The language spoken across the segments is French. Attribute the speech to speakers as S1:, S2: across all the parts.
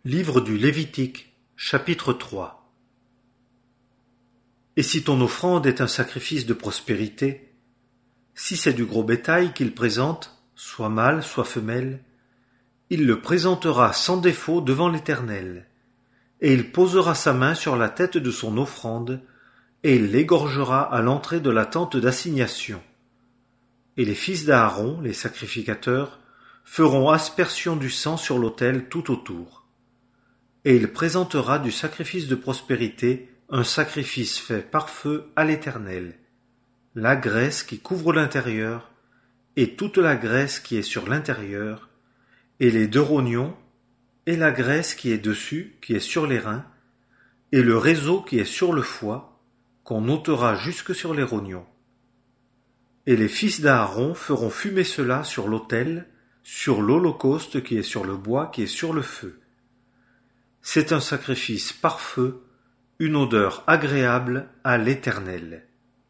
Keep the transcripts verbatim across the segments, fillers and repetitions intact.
S1: Livre du Lévitique, chapitre trois. Et si ton offrande est un sacrifice de prospérité, si c'est du gros bétail qu'il présente, soit mâle, soit femelle, il le présentera sans défaut devant l'Éternel, et il posera sa main sur la tête de son offrande, et il l'égorgera à l'entrée de la tente d'assignation. Et les fils d'Aaron, les sacrificateurs, feront aspersion du sang sur l'autel tout autour. Et il présentera du sacrifice de prospérité un sacrifice fait par feu à l'Éternel, la graisse qui couvre l'intérieur, et toute la graisse qui est sur l'intérieur, et les deux rognons, et la graisse qui est dessus, qui est sur les reins, et le réseau qui est sur le foie, qu'on ôtera jusque sur les rognons. Et les fils d'Aaron feront fumer cela sur l'autel, sur l'holocauste qui est sur le bois, qui est sur le feu. C'est un sacrifice par feu, une odeur agréable à l'Éternel.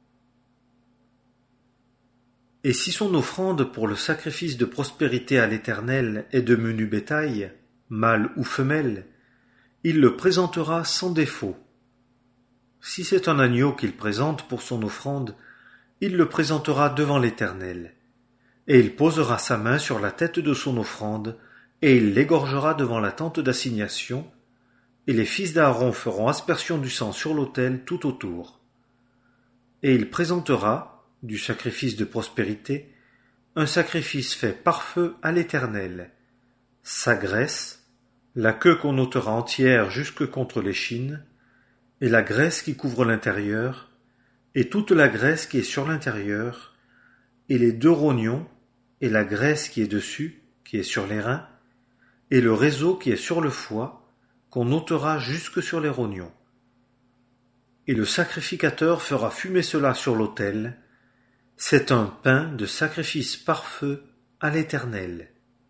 S1: Et si son offrande pour le sacrifice de prospérité à l'Éternel est de menu bétail, mâle ou femelle, il le présentera sans défaut. Si c'est un agneau qu'il présente pour son offrande, il le présentera devant l'Éternel, et il posera sa main sur la tête de son offrande, et il l'égorgera devant la tente d'assignation, et les fils d'Aaron feront aspersion du sang sur l'autel tout autour. Et il présentera, du sacrifice de prospérité, un sacrifice fait par feu à l'Éternel, sa graisse, la queue qu'on ôtera entière jusque contre l'échine, et la graisse qui couvre l'intérieur, et toute la graisse qui est sur l'intérieur, et les deux rognons, et la graisse qui est dessus, qui est sur les reins, et le réseau qui est sur le foie, qu'on ôtera jusque sur les rognons. Et le sacrificateur fera fumer cela sur l'autel. C'est un pain de sacrifice par feu à l'Éternel.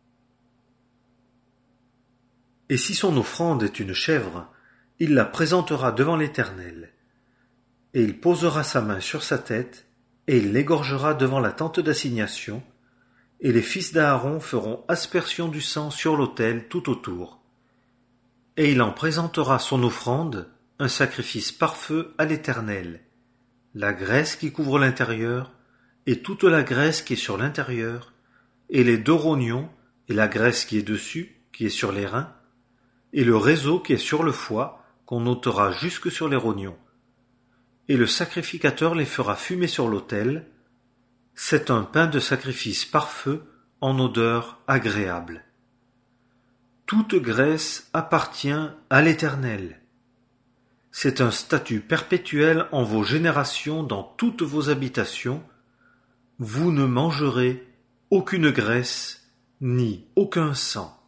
S1: Et si son offrande est une chèvre, il la présentera devant l'Éternel. Et il posera sa main sur sa tête, et il l'égorgera devant la tente d'assignation, et les fils d'Aaron feront aspersion du sang sur l'autel tout autour. Et il en présentera son offrande, un sacrifice par feu à l'Éternel, la graisse qui couvre l'intérieur, et toute la graisse qui est sur l'intérieur, et les deux rognons, et la graisse qui est dessus, qui est sur les reins, et le réseau qui est sur le foie, qu'on ôtera jusque sur les rognons. Et le sacrificateur les fera fumer sur l'autel. C'est un pain de sacrifice par feu, en odeur agréable. Toute graisse appartient à l'Éternel. C'est un statut perpétuel en vos générations dans toutes vos habitations. Vous ne mangerez aucune graisse ni aucun sang.